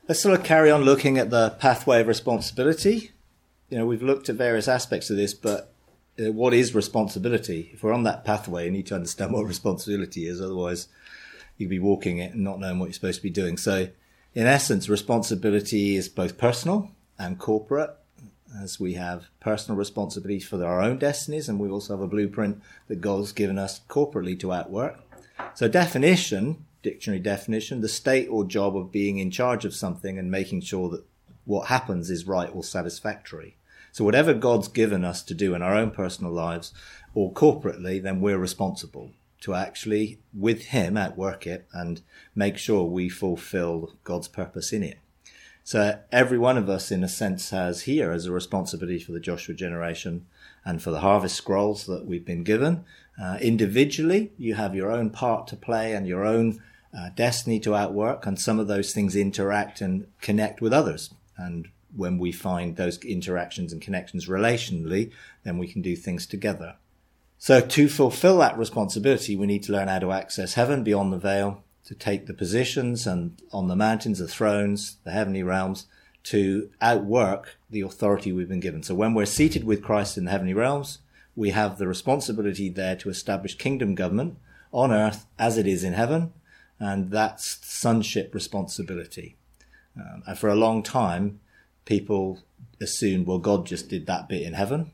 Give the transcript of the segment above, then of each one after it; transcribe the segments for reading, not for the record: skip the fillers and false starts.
Let's sort of carry on looking at the pathway of responsibility. We've looked at various aspects of this, but what is responsibility? If we're on that pathway, you need to understand what responsibility is. Otherwise, you'd be walking it and not knowing what you're supposed to be doing. So, in essence, responsibility is both personal and corporate, as we have personal responsibility for our own destinies, and we also have a blueprint that God's given us corporately to outwork. So dictionary definition, the state or job of being in charge of something and making sure that what happens is right or satisfactory. So whatever God's given us to do in our own personal lives or corporately, then we're responsible to actually, with him, outwork it and make sure we fulfill God's purpose in it. So every one of us, in a sense, has here as a responsibility for the Joshua generation and for the harvest scrolls that we've been given. Individually, you have your own part to play and your own destiny to outwork, and some of those things interact and connect with others. And when we find those interactions and connections relationally, then we can do things together. So to fulfill that responsibility, we need to learn how to access heaven beyond the veil, to take the positions and on the mountains, the thrones, the heavenly realms, to outwork the authority we've been given. So when we're seated with Christ in the heavenly realms, we have the responsibility there to establish kingdom government on earth as it is in heaven, and that's sonship responsibility. And for a long time, people assumed, well, God just did that bit in heaven.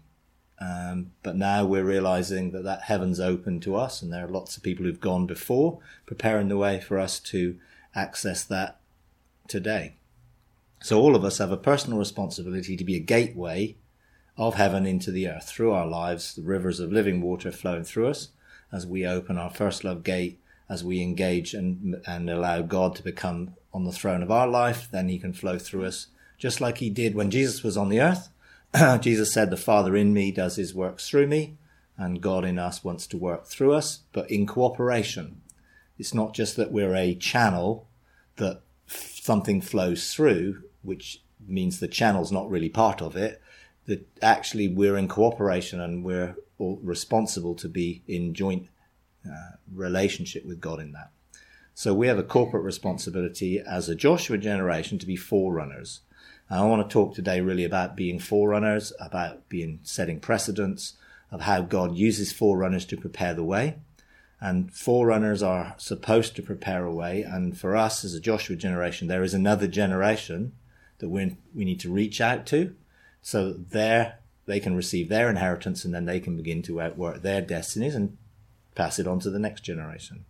But now we're realizing that heaven's open to us, and there are lots of people who've gone before, preparing the way for us to access that today. So all of us have a personal responsibility to be a gateway of heaven into the earth through our lives, the rivers of living water flowing through us as we open our first love gate, as we engage and allow God to become on the throne of our life. Then he can flow through us just like he did when Jesus was on the earth. Jesus said, the Father in me does his works through me, and God in us wants to work through us, but in cooperation. It's not just that we're a channel that something flows through, which means the channel's not really part of it, that actually we're in cooperation and we're all responsible to be in joint relationship with God in that. So we have a corporate responsibility as a Joshua generation to be forerunners. And I want to talk today really about being forerunners, about setting precedents of how God uses forerunners to prepare the way. And forerunners are supposed to prepare a way. And for us as a Joshua generation, there is another generation that we need to reach out to, so that they can receive their inheritance, and then they can begin to outwork their destinies and pass it on to the next generation.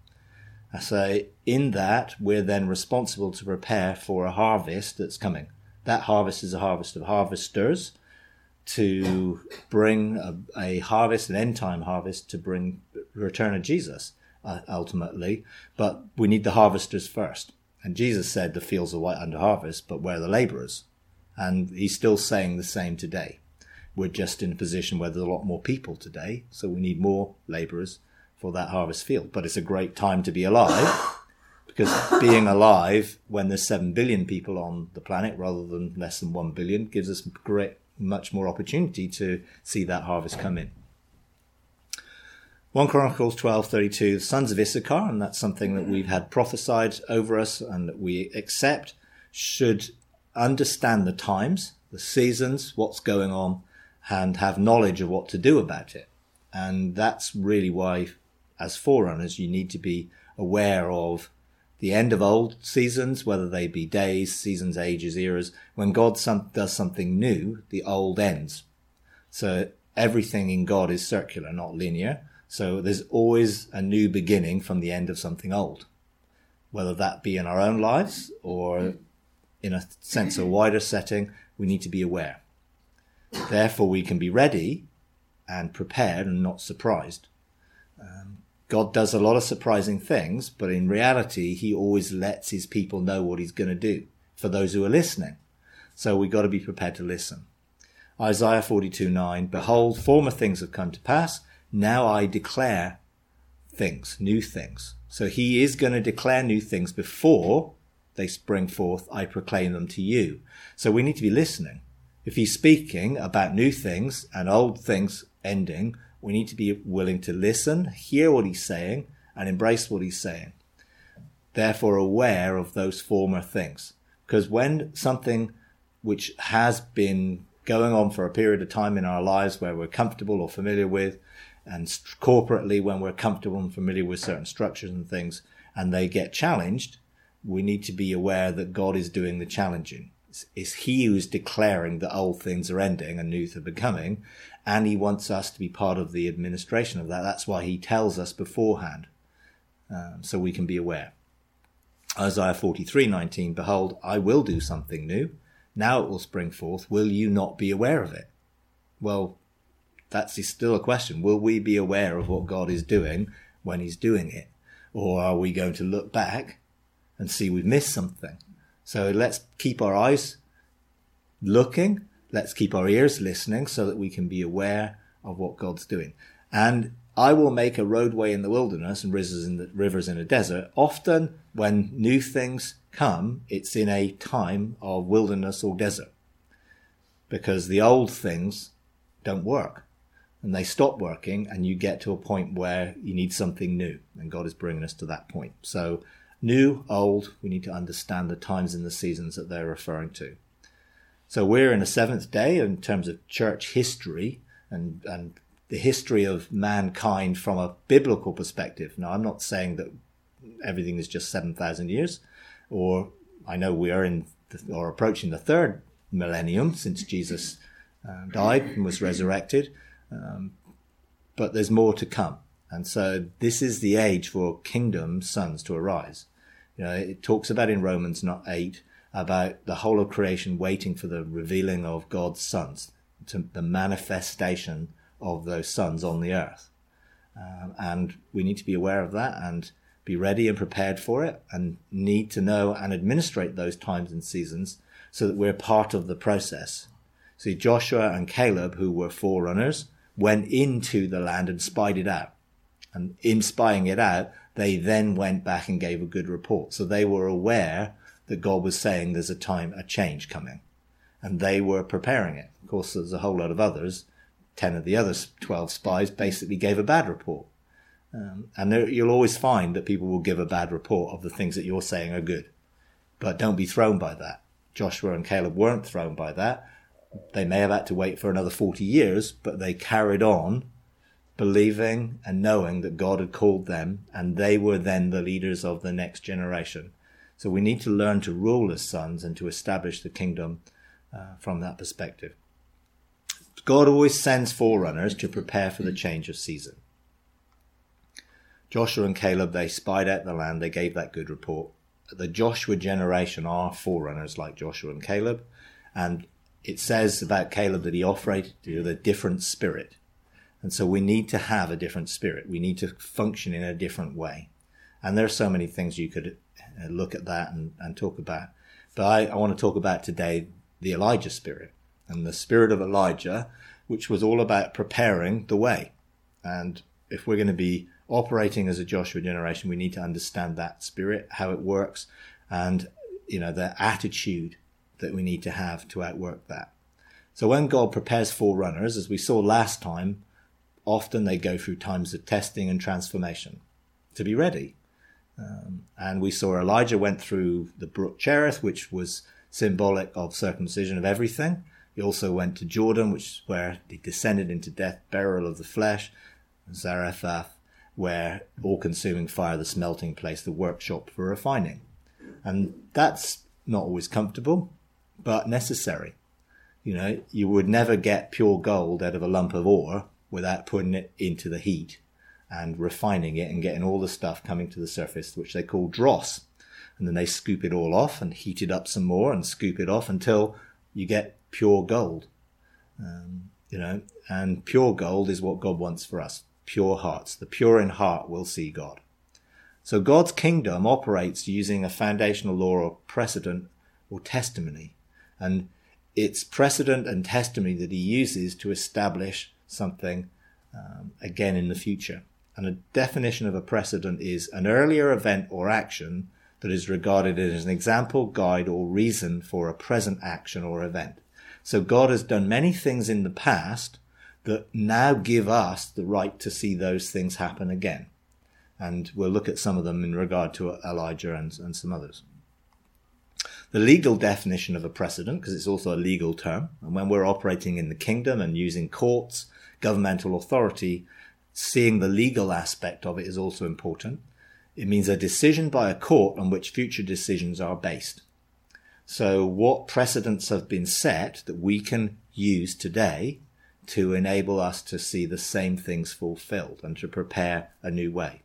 So in that, we're then responsible to prepare for a harvest that's coming. That harvest is a harvest of harvesters to bring a harvest, an end-time harvest, to bring the return of Jesus, ultimately. But we need the harvesters first. And Jesus said the fields are white under harvest, but where are the laborers? And he's still saying the same today. We're just in a position where there's a lot more people today, so we need more laborers for that harvest field. But it's a great time to be alive, because being alive when there's 7 billion people on the planet rather than less than 1 billion gives us much more opportunity to see that harvest come in. 1 Chronicles 12:32, the sons of Issachar, and that's something that we've had prophesied over us and that we accept, should understand the times, the seasons, what's going on, and have knowledge of what to do about it. And that's really why, as forerunners, you need to be aware of the end of old seasons, whether they be days, seasons, ages, eras. When God does something new, the old ends. So everything in God is circular, not linear. So there's always a new beginning from the end of something old, whether that be in our own lives or in a sense, a wider setting. We need to be aware. Therefore, we can be ready and prepared and not surprised. God does a lot of surprising things, but in reality, he always lets his people know what he's going to do for those who are listening. So we've got to be prepared to listen. Isaiah 42:9, behold, former things have come to pass. Now I declare things, new things. So he is going to declare new things before they spring forth. I proclaim them to you. So we need to be listening. If he's speaking about new things and old things ending, we need to be willing to listen, hear what he's saying, and embrace what he's saying. Therefore aware of those former things. Because when something which has been going on for a period of time in our lives where we're comfortable or familiar with, and corporately when we're comfortable and familiar with certain structures and things, and they get challenged, we need to be aware that God is doing the challenging. It's he who's declaring that old things are ending and new things are becoming, and he wants us to be part of the administration of that. That's why he tells us beforehand, so we can be aware. Isaiah 43:19, behold, I will do something new. Now it will spring forth. Will you not be aware of it? Well, that's still a question. Will we be aware of what God is doing when he's doing it? Or are we going to look back and see we've missed something? So let's keep our eyes looking. Let's keep our ears listening so that we can be aware of what God's doing. And I will make a roadway in the wilderness and rivers in the desert. Often when new things come, it's in a time of wilderness or desert, because the old things don't work and they stop working, and you get to a point where you need something new, and God is bringing us to that point. So new, old, we need to understand the times and the seasons that they're referring to. So we're in the seventh day in terms of church history and the history of mankind from a biblical perspective. Now, I'm not saying that everything is just 7,000 years, or I know we are approaching the third millennium since Jesus died and was resurrected, but there's more to come. And so this is the age for kingdom sons to arise. You know, it talks about in Romans 8 about the whole of creation waiting for the revealing of God's sons, to the manifestation of those sons on the earth. And we need to be aware of that and be ready and prepared for it, and need to know and administrate those times and seasons so that we're part of the process. See, Joshua and Caleb, who were forerunners, went into the land and spied it out. And in spying it out, they then went back and gave a good report. So they were aware that God was saying there's a change coming. And they were preparing it. Of course, there's a whole lot of others. 10 of the other 12 spies basically gave a bad report. You'll always find that people will give a bad report of the things that you're saying are good. But don't be thrown by that. Joshua and Caleb weren't thrown by that. They may have had to wait for another 40 years, but they carried on believing and knowing that God had called them, and they were then the leaders of the next generation. So we need to learn to rule as sons and to establish the kingdom from that perspective. God always sends forerunners to prepare for the change of season. Joshua and Caleb, they spied out the land, they gave that good report. The Joshua generation are forerunners like Joshua and Caleb, and it says about Caleb that he operated with a different spirit. And so we need to have a different spirit. We need to function in a different way. And there are so many things you could look at that and talk about. But I want to talk about today the Elijah spirit, and the spirit of Elijah, which was all about preparing the way. And if we're going to be operating as a Joshua generation, we need to understand that spirit, how it works, and the attitude that we need to have to outwork that. So when God prepares forerunners, as we saw last time, often they go through times of testing and transformation to be ready. And we saw Elijah went through the brook Cherith, which was symbolic of circumcision of everything. He also went to Jordan, which is where he descended into death, burial of the flesh, Zarephath, where all-consuming fire, the smelting place, the workshop for refining. And that's not always comfortable, but necessary. You would never get pure gold out of a lump of ore without putting it into the heat and refining it and getting all the stuff coming to the surface, which they call dross. And then they scoop it all off and heat it up some more and scoop it off until you get pure gold. And pure gold is what God wants for us. Pure hearts. The pure in heart will see God. So God's kingdom operates using a foundational law or precedent or testimony. And it's precedent and testimony that he uses to establish something again in the future. And a definition of a precedent is an earlier event or action that is regarded as an example, guide, or reason for a present action or event. So God has done many things in the past that now give us the right to see those things happen again. And we'll look at some of them in regard to Elijah and some others. The legal definition of a precedent, because it's also a legal term, and when we're operating in the kingdom and using courts, governmental authority, seeing the legal aspect of it is also important. It means a decision by a court on which future decisions are based. So what precedents have been set that we can use today to enable us to see the same things fulfilled and to prepare a new way.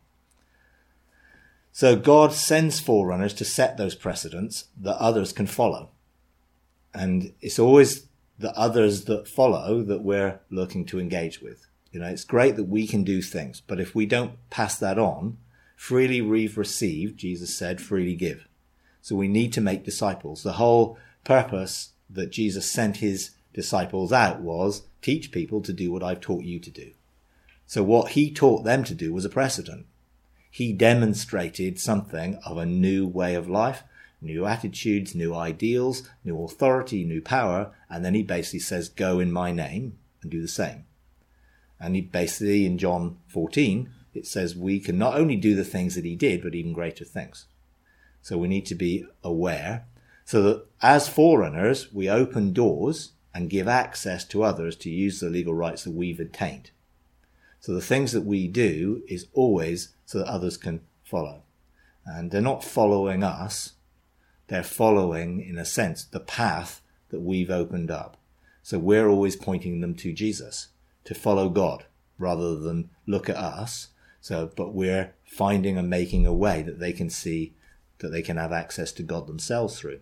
So God sends forerunners to set those precedents that others can follow. And it's always the others that follow that we're looking to engage with. It's great that we can do things, but if we don't pass that on, freely we've received, Jesus said, freely give. So we need to make disciples. The whole purpose that Jesus sent his disciples out was teach people to do what I've taught you to do. So what he taught them to do was a precedent. He demonstrated something of a new way of life, new attitudes, new ideals, new authority, new power, and then he basically says, go in my name and do the same. And he basically, in John 14, it says we can not only do the things that he did, but even greater things. So we need to be aware so that as forerunners, we open doors and give access to others to use the legal rights that we've attained. So the things that we do is always so that others can follow. And they're not following us. They're following, in a sense, the path that we've opened up. So we're always pointing them to Jesus, to follow God, rather than look at us. But we're finding and making a way that they can see that they can have access to God themselves through.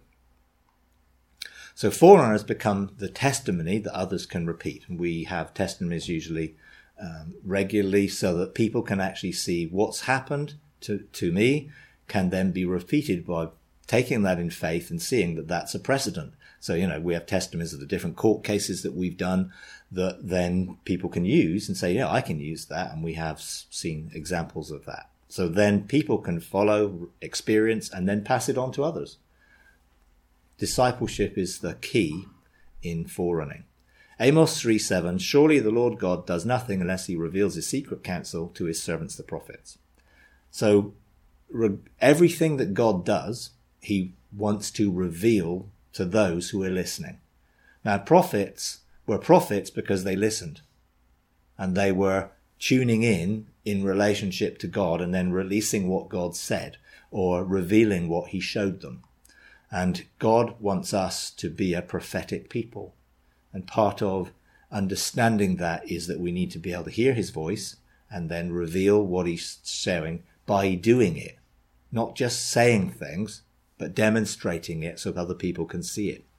So forerunners become the testimony that others can repeat. And we have testimonies usually regularly so that people can actually see what's happened to me can then be repeated by taking that in faith and seeing that that's a precedent. So, we have testimonies of the different court cases that we've done that then people can use and say, I can use that. And we have seen examples of that. So then people can follow, experience, and then pass it on to others. Discipleship is the key in forerunning. Amos 3:7, surely the Lord God does nothing unless he reveals his secret counsel to his servants, the prophets. So everything that God does, he wants to reveal to those who are listening. Now, prophets were prophets because they listened and they were tuning in relationship to God and then releasing what God said or revealing what he showed them. And God wants us to be a prophetic people. And part of understanding that is that we need to be able to hear his voice and then reveal what he's showing by doing it. Not just saying things, but demonstrating it so that other people can see it.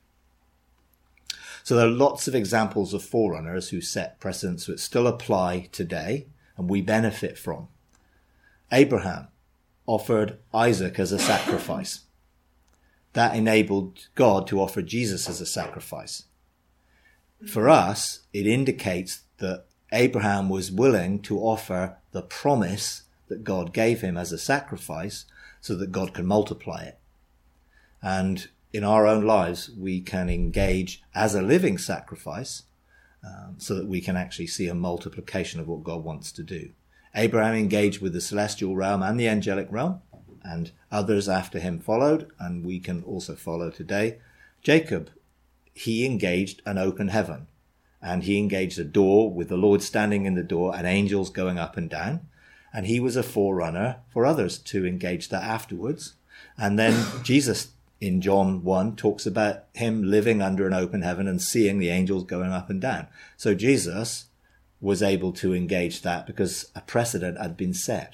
So there are lots of examples of forerunners who set precedents that still apply today and we benefit from. Abraham offered Isaac as a sacrifice. That enabled God to offer Jesus as a sacrifice. For us, it indicates that Abraham was willing to offer the promise that God gave him as a sacrifice so that God can multiply it. And in our own lives, we can engage as a living sacrifice so that we can actually see a multiplication of what God wants to do. Abraham engaged with the celestial realm and the angelic realm, and others after him followed, and we can also follow today. Jacob, he engaged an open heaven, and he engaged a door with the Lord standing in the door and angels going up and down, and he was a forerunner for others to engage that afterwards. And then Jesus in John 1 talks about him living under an open heaven and seeing the angels going up and down. So Jesus was able to engage that because a precedent had been set.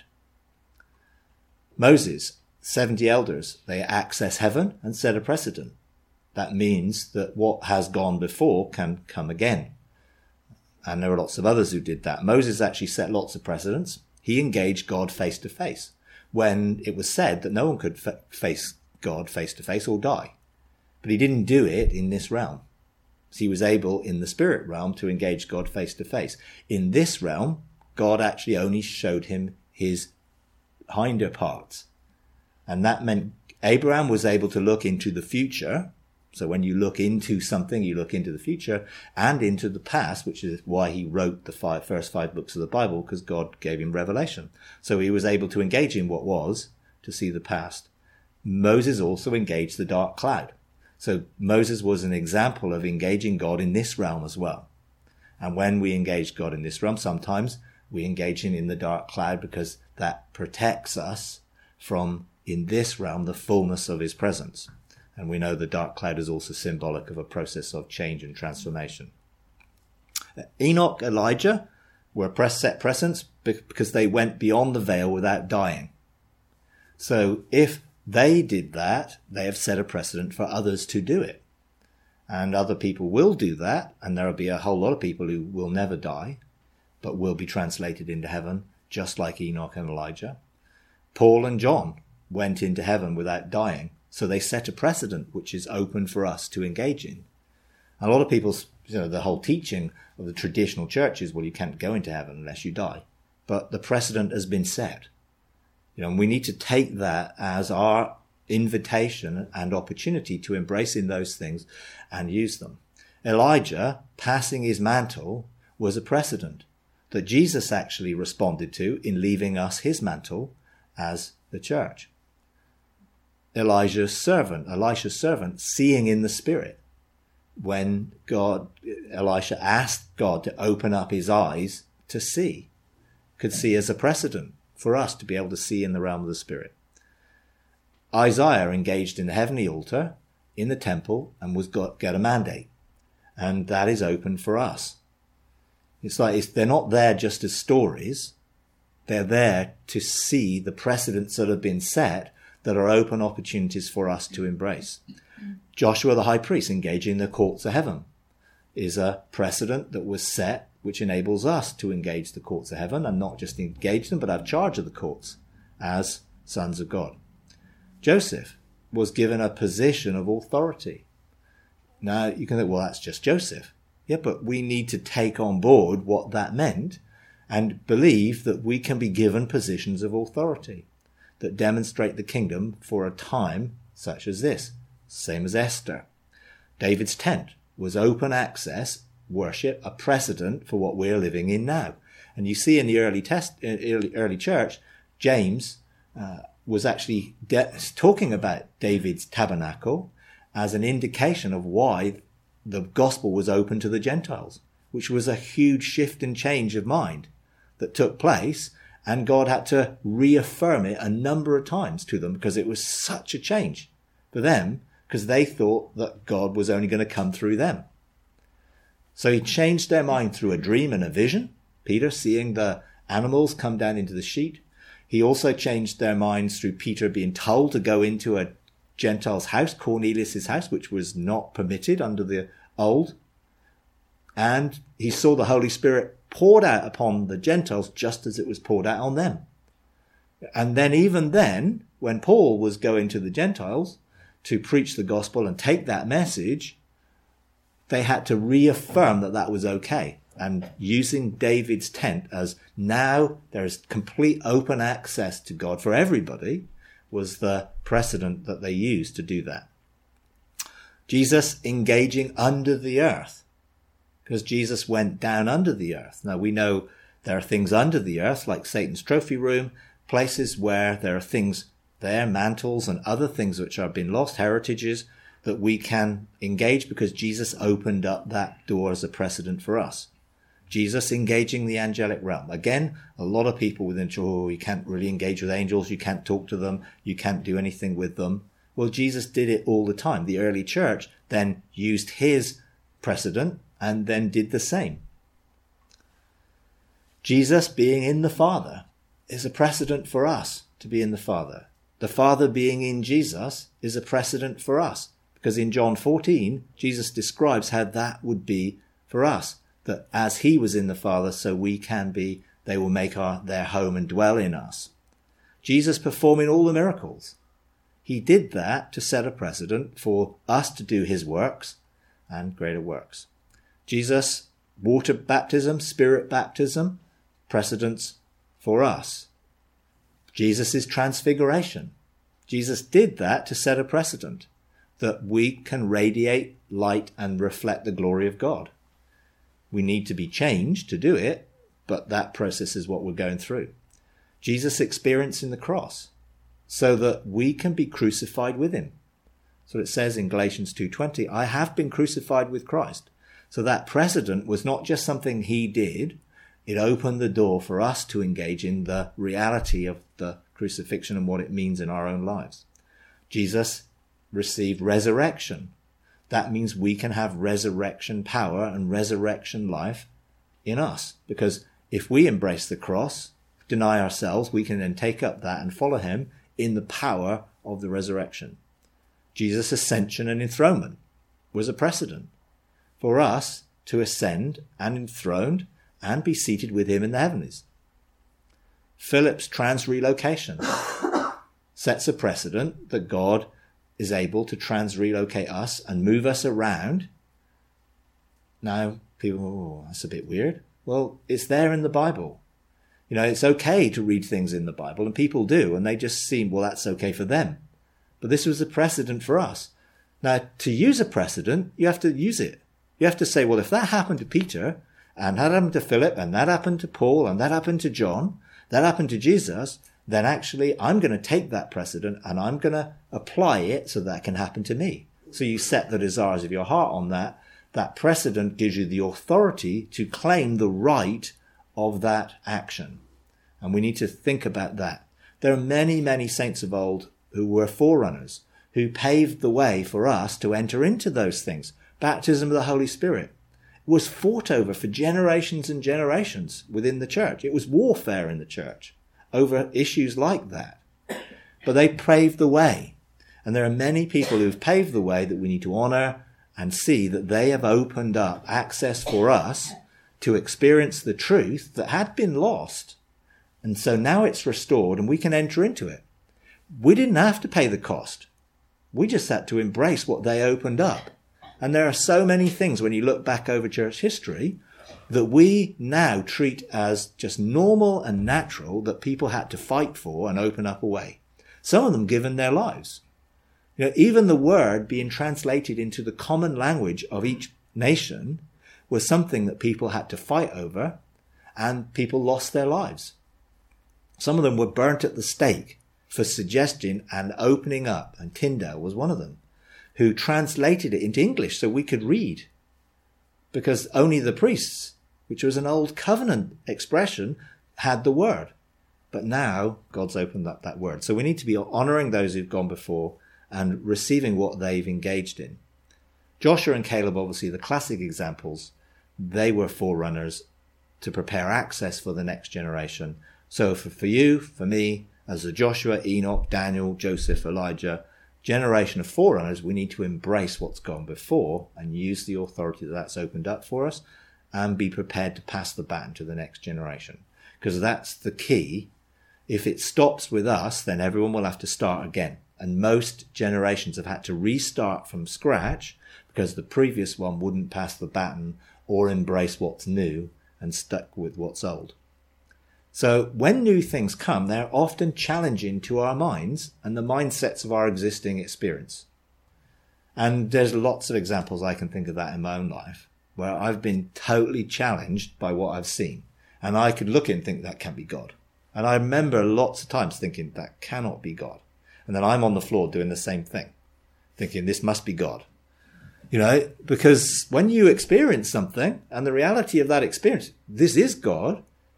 Moses, 70 elders, they access heaven and set a precedent. That means that what has gone before can come again. And there are lots of others who did that. Moses actually set lots of precedents. He engaged God face to face when it was said that no one could face God face to face or die. But he didn't do it in this realm. So he was able in the spirit realm to engage God face to face. In this realm, God actually only showed him his hinder parts. And that meant Abraham was able to look into the future. So when you look into something, you look into the future and into the past, which is why he wrote the first 5 books of the Bible, because God gave him revelation. So he was able to engage in what was to see the past. Moses also engaged the dark cloud. So Moses was an example of engaging God in this realm as well. And when we engage God in this realm, sometimes we engage him in the dark cloud because that protects us from, in this realm, the fullness of his presence. And we know the dark cloud is also symbolic of a process of change and transformation. Enoch, Elijah were set precedents because they went beyond the veil without dying. So if they did that, they have set a precedent for others to do it. And other people will do that, and there will be a whole lot of people who will never die, but will be translated into heaven, just like Enoch and Elijah. Paul and John went into heaven without dying, so they set a precedent which is open for us to engage in. And a lot of people, the whole teaching of the traditional church is, well, you can't go into heaven unless you die. But the precedent has been set. And we need to take that as our invitation and opportunity to embrace in those things and use them. Elijah passing his mantle was a precedent that Jesus actually responded to in leaving us his mantle as the church. Elisha's servant, seeing in the spirit. When Elisha asked God to open up his eyes to see, could see as a precedent for us to be able to see in the realm of the spirit. Isaiah engaged in the heavenly altar, in the temple, and got a mandate. And that is open for us. It's like they're not there just as stories. They're there to see the precedents that have been set that are open opportunities for us to embrace. Joshua the high priest engaging the courts of heaven is a precedent that was set which enables us to engage the courts of heaven and not just engage them but have charge of the courts as sons of God. Joseph was given a position of authority. Now you can think, well, that's just Joseph. Yeah, but we need to take on board what that meant and believe that we can be given positions of authority that demonstrate the kingdom for a time such as this. Same as Esther. David's tent was open access worship, a precedent for what we're living in now. And you see in the early church, James was actually talking about David's tabernacle as an indication of why the gospel was open to the Gentiles, which was a huge shift and change of mind that took place. And God had to reaffirm it a number of times to them because it was such a change for them, because they thought that God was only going to come through them. So he changed their mind through a dream and a vision. Peter seeing the animals come down into the sheet. He also changed their minds through Peter being told to go into a Gentile's house, Cornelius' house, which was not permitted under the old. And he saw the Holy Spirit poured out upon the Gentiles just as it was poured out on them. And then even then, when Paul was going to the Gentiles to preach the gospel and take that message, they had to reaffirm that that was okay. And using David's tent as now there is complete open access to God for everybody was the precedent that they used to do that. Jesus engaging under the earth, because Jesus went down under the earth. Now we know there are things under the earth like Satan's trophy room, places where there are things there, mantles and other things which have been lost, heritages that we can engage because Jesus opened up that door as a precedent for us. Jesus engaging the angelic realm. Again, a lot of people within, you can't really engage with angels, you can't talk to them, you can't do anything with them. Well, Jesus did it all the time. The early church then used his precedent and then did the same. Jesus being in the Father is a precedent for us to be in the Father. The Father being in Jesus is a precedent for us, because in John 14, Jesus describes how that would be for us, that as he was in the Father, so we can be, they will make their home and dwell in us. Jesus performing all the miracles. He did that to set a precedent for us to do his works and greater works. Jesus, water baptism, spirit baptism, precedents for us. Jesus' transfiguration. Jesus did that to set a precedent that we can radiate light and reflect the glory of God. We need to be changed to do it, but that process is what we're going through. Jesus experiencing the cross so that we can be crucified with him. So it says in Galatians 2:20, I have been crucified with Christ. So that precedent was not just something he did. It opened the door for us to engage in the reality of the crucifixion and what it means in our own lives. Jesus received resurrection. That means we can have resurrection power and resurrection life in us. Because if we embrace the cross, deny ourselves, we can then take up that and follow him in the power of the resurrection. Jesus' ascension and enthronement was a precedent for us to ascend and enthroned and be seated with him in the heavens. Philip's trans-relocation sets a precedent that God is able to trans-relocate us and move us around. Now, people, that's a bit weird. Well, it's there in the Bible. You know, it's okay to read things in the Bible, and people do, and they just seem, well, that's okay for them. But this was a precedent for us. Now, to use a precedent, you have to use it. You have to say, well, if that happened to Peter, and that happened to Philip, and that happened to Paul, and that happened to John, that happened to Jesus, then actually I'm going to take that precedent and I'm going to apply it so that can happen to me. So you set the desires of your heart on that. That precedent gives you the authority to claim the right of that action. And we need to think about that. There are many, many saints of old who were forerunners, who paved the way for us to enter into those things. Baptism of the Holy Spirit was fought over for generations and generations within the church. It was warfare in the church over issues like that. But they paved the way. And there are many people who've paved the way that we need to honour and see that they have opened up access for us to experience the truth that had been lost. And so now it's restored and we can enter into it. We didn't have to pay the cost. We just had to embrace what they opened up. And there are so many things when you look back over church history that we now treat as just normal and natural that people had to fight for and open up a way. Some of them given their lives. You know, even the word being translated into the common language of each nation was something that people had to fight over, and people lost their lives. Some of them were burnt at the stake for suggestion and opening up, and Tyndale was one of them, who translated it into English so we could read, because only the priests, which was an old covenant expression, had the word. But now God's opened up that word. So we need to be honouring those who've gone before and receiving what they've engaged in. Joshua and Caleb, obviously the classic examples, they were forerunners to prepare access for the next generation. So for you, for me, as a Joshua, Enoch, Daniel, Joseph, Elijah, generation of forerunners, we need to embrace what's gone before and use the authority that's opened up for us and be prepared to pass the baton to the next generation. Because that's the key. If it stops with us, then everyone will have to start again. And most generations have had to restart from scratch because the previous one wouldn't pass the baton or embrace what's new and stuck with what's old. So when new things come, they're often challenging to our minds and the mindsets of our existing experience. And there's lots of examples I can think of that in my own life, where I've been totally challenged by what I've seen. And I could look and think that can't be God. And I remember lots of times thinking that cannot be God. And then I'm on the floor doing the same thing, thinking this must be God. You know, because when you experience something and the reality of that experience, this is God,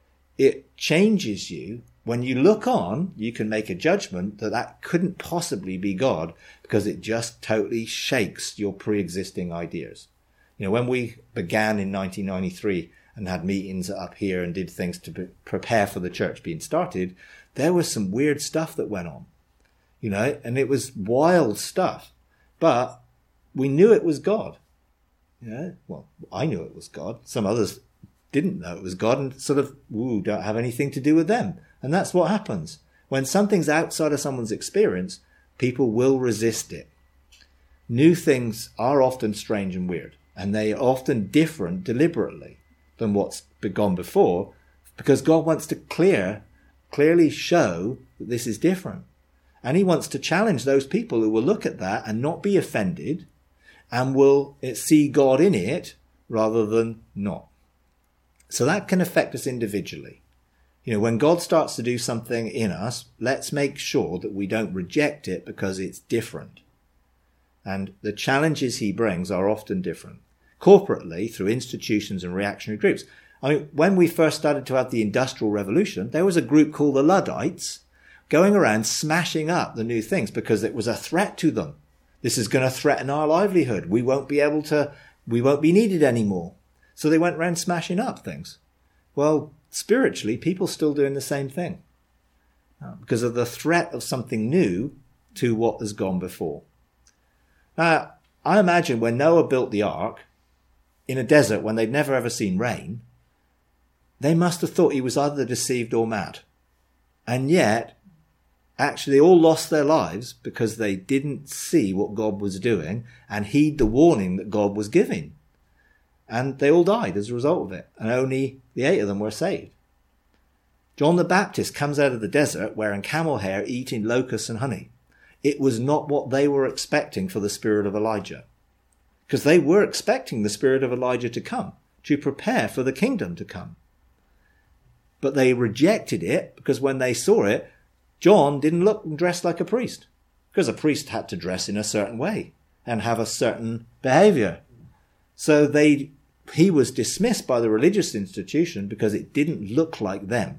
it changes you. When you look on, you can make a judgment that that couldn't possibly be God because it just totally shakes your pre-existing ideas. You know, when we began in 1993 and had meetings up here and did things to prepare for the church being started, there was some weird stuff that went on. You know, and it was wild stuff, but we knew it was God. You know, well, I knew it was God. Some others didn't know it was God and sort of, don't have anything to do with them. And that's what happens. When something's outside of someone's experience, people will resist it. New things are often strange and weird, and they are often different deliberately than what's gone before, because God wants to clearly show that this is different. And he wants to challenge those people who will look at that and not be offended and will see God in it rather than not. So that can affect us individually. You know, when God starts to do something in us, let's make sure that we don't reject it because it's different. And the challenges he brings are often different. Corporately, through institutions and reactionary groups. I mean, when we first started to have the Industrial Revolution, there was a group called the Luddites going around smashing up the new things because it was a threat to them. This is going to threaten our livelihood. We won't be needed anymore. So they went around smashing up things. Well, spiritually, people still doing the same thing because of the threat of something new to what has gone before. Now, I imagine when Noah built the ark in a desert when they'd never ever seen rain, they must have thought he was either deceived or mad. And yet, actually, they all lost their lives because they didn't see what God was doing and heed the warning that God was giving. And they all died as a result of it. And only the 8 of them were saved. John the Baptist comes out of the desert wearing camel hair, eating locusts and honey. It was not what they were expecting for the spirit of Elijah. Because they were expecting the spirit of Elijah to come, to prepare for the kingdom to come. But they rejected it because when they saw it, John didn't look and dress like a priest. Because a priest had to dress in a certain way and have a certain behavior. So he was dismissed by the religious institution because it didn't look like them.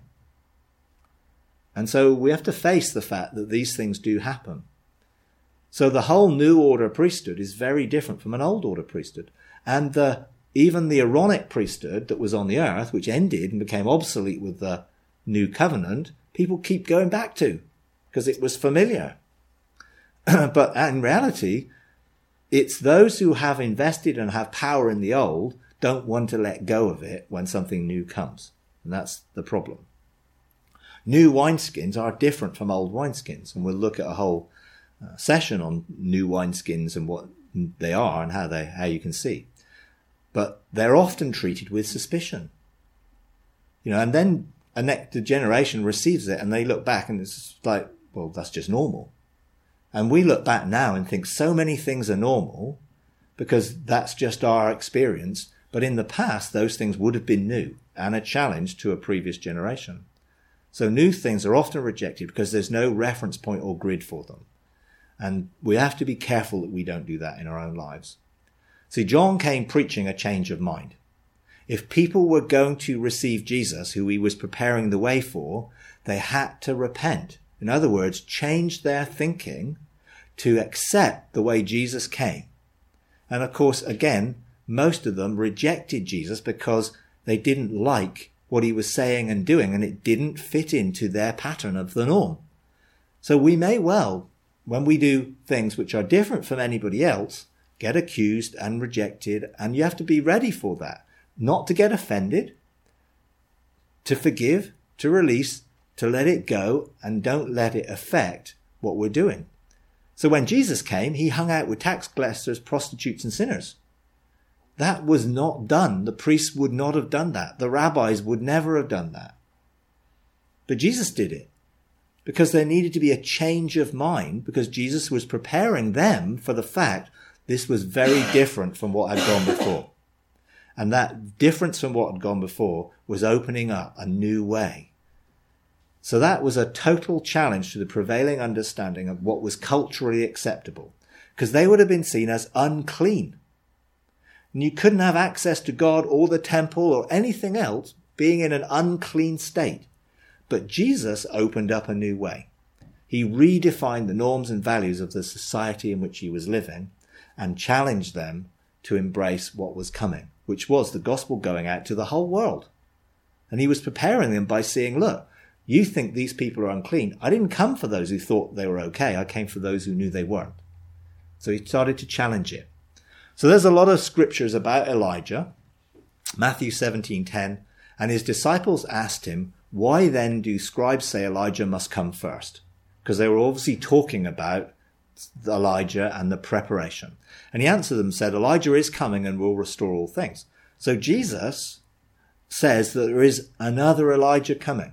And so we have to face the fact that these things do happen. So the whole new order priesthood is very different from an old order priesthood. And even the Aaronic priesthood that was on the earth, which ended and became obsolete with the new covenant, people keep going back to because it was familiar. But in reality, it's those who have invested and have power in the old don't want to let go of it when something new comes. And that's the problem. New wineskins are different from old wineskins. And we'll look at a whole session on new wineskins and what they are and how you can see. But they're often treated with suspicion. And then the generation receives it and they look back and it's like, well, that's just normal. And we look back now and think so many things are normal because that's just our experience. But in the past, those things would have been new and a challenge to a previous generation. So new things are often rejected because there's no reference point or grid for them. And we have to be careful that we don't do that in our own lives. See, John came preaching a change of mind. If people were going to receive Jesus, who he was preparing the way for, they had to repent. In other words, change their thinking to accept the way Jesus came. And of course, again, most of them rejected Jesus because they didn't like what he was saying and doing, and it didn't fit into their pattern of the norm. So we may well, when we do things which are different from anybody else, get accused and rejected, and you have to be ready for that. Not to get offended, to forgive, to release, to let it go, and don't let it affect what we're doing. So when Jesus came, he hung out with tax collectors, prostitutes, and sinners. That was not done. The priests would not have done that. The rabbis would never have done that. But Jesus did it because there needed to be a change of mind because Jesus was preparing them for the fact this was very different from what had gone before. And that difference from what had gone before was opening up a new way. So that was a total challenge to the prevailing understanding of what was culturally acceptable because they would have been seen as unclean. And you couldn't have access to God or the temple or anything else being in an unclean state. But Jesus opened up a new way. He redefined the norms and values of the society in which he was living and challenged them to embrace what was coming, which was the gospel going out to the whole world. And he was preparing them by saying, look, you think these people are unclean. I didn't come for those who thought they were okay. I came for those who knew they weren't. So he started to challenge it. So there's a lot of scriptures about Elijah, Matthew 17:10, and his disciples asked him, why then do scribes say Elijah must come first? Because they were obviously talking about Elijah and the preparation. And he answered them and said, Elijah is coming and will restore all things. So Jesus says that there is another Elijah coming.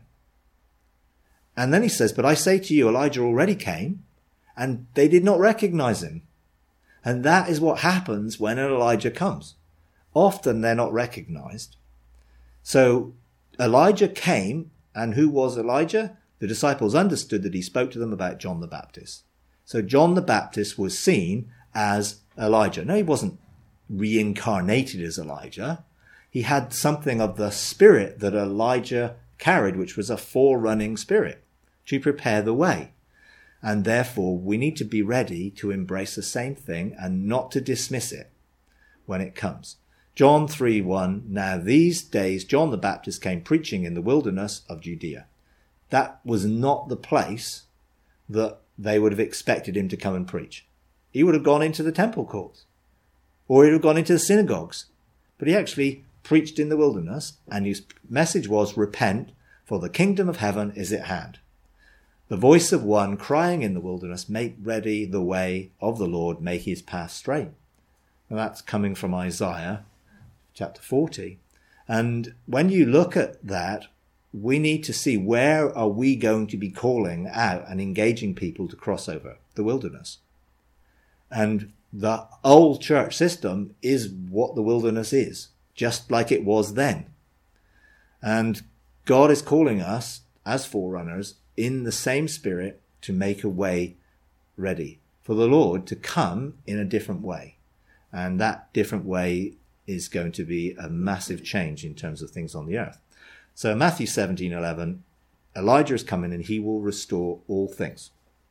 And then he says, but I say to you, Elijah already came and they did not recognize him. And that is what happens when an Elijah comes. Often they're not recognized. So Elijah came, and who was Elijah? The disciples understood that he spoke to them about John the Baptist. So John the Baptist was seen as Elijah. No, he wasn't reincarnated as Elijah. He had something of the spirit that Elijah carried, which was a forerunning spirit to prepare the way. And therefore, we need to be ready to embrace the same thing and not to dismiss it when it comes. John 3:1, now these days John the Baptist came preaching in the wilderness of Judea. That was not the place that they would have expected him to come and preach. He would have gone into the temple courts, or he would have gone into the synagogues. But he actually preached in the wilderness, and his message was, repent, for the kingdom of heaven is at hand. The voice of one crying in the wilderness, make ready the way of the Lord, make his path straight. And that's coming from Isaiah chapter 40. And when you look at that, we need to see, where are we going to be calling out and engaging people to cross over the wilderness? And the old church system is what the wilderness is, just like it was then. And God is calling us as forerunners in the same spirit to make a way ready for the Lord to come in a different way. And that different way is going to be a massive change in terms of things on the earth. So Matthew 17:11, Elijah is coming and he will restore all things.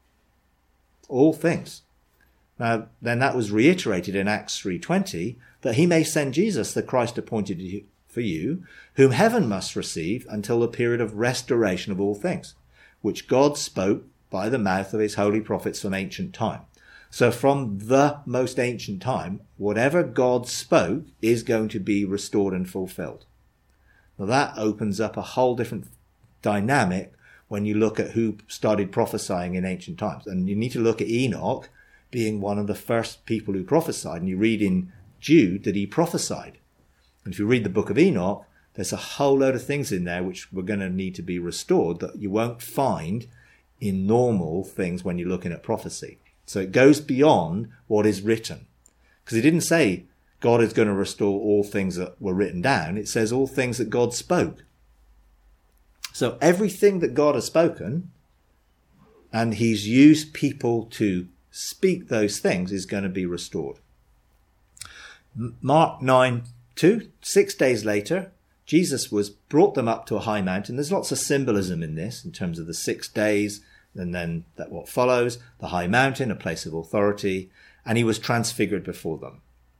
All things. Now, then that was reiterated in Acts 3:20, that he may send Jesus, the Christ appointed for you, whom heaven must receive until the period of restoration of all things, which God spoke by the mouth of his holy prophets from ancient time. So from the most ancient time, whatever God spoke is going to be restored and fulfilled. Now that opens up a whole different dynamic when you look at who started prophesying in ancient times. And you need to look at Enoch being one of the first people who prophesied. And you read in Jude that he prophesied. And if you read the book of Enoch, there's a whole load of things in there which we're going to need to be restored that you won't find in normal things when you're looking at prophecy. So it goes beyond what is written. Because it didn't say God is going to restore all things that were written down. It says all things that God spoke. So everything that God has spoken, and he's used people to speak those things, is going to be restored. Mark 9:2, 6 days later, Jesus brought them up to a high mountain. There's lots of symbolism in this in terms of the 6 days, and then that what follows, the high mountain, a place of authority, and he was transfigured before them.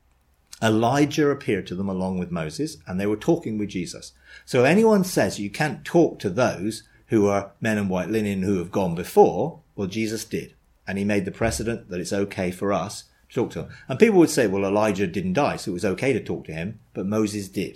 Elijah appeared to them along with Moses, and they were talking with Jesus. So anyone says you can't talk to those who are men in white linen who have gone before, well, Jesus did. And he made the precedent that it's okay for us to talk to him. And people would say, well, Elijah didn't die, so it was okay to talk to him, but Moses did.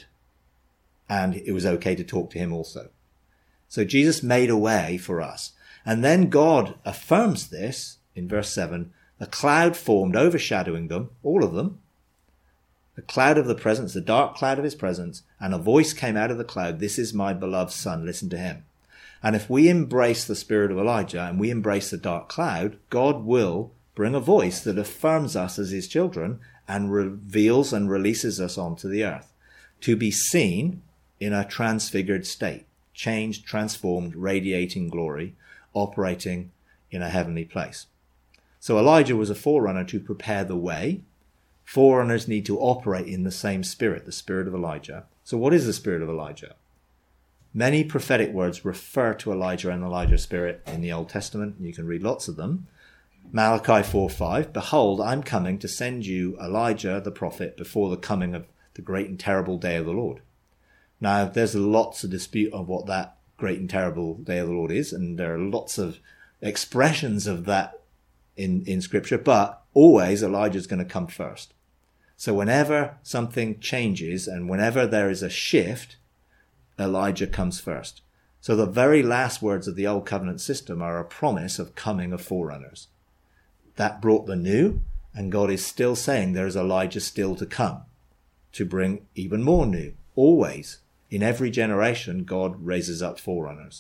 And it was okay to talk to him also. So Jesus made a way for us. And then God affirms this in verse 7, a cloud formed overshadowing them, all of them, the cloud of the presence, the dark cloud of his presence, and a voice came out of the cloud, this is my beloved son, listen to him. And if we embrace the spirit of Elijah and we embrace the dark cloud, God will bring a voice that affirms us as his children and reveals and releases us onto the earth to be seen in a transfigured state, changed, transformed, radiating glory, operating in a heavenly place. So Elijah was a forerunner to prepare the way. Forerunners need to operate in the same spirit, the spirit of Elijah. So what is the spirit of Elijah? Many prophetic words refer to Elijah and Elijah's spirit in the Old Testament. You can read lots of them. Malachi 4:5, behold, I'm coming to send you Elijah the prophet before the coming of the great and terrible day of the Lord. Now, there's lots of dispute of what that great and terrible day of the Lord is, and there are lots of expressions of that in Scripture, but always Elijah's going to come first. So whenever something changes and whenever there is a shift, Elijah comes first. So the very last words of the Old Covenant system are a promise of coming of forerunners. That brought the new, and God is still saying there is Elijah still to come to bring even more new. Always, in every generation, God raises up forerunners.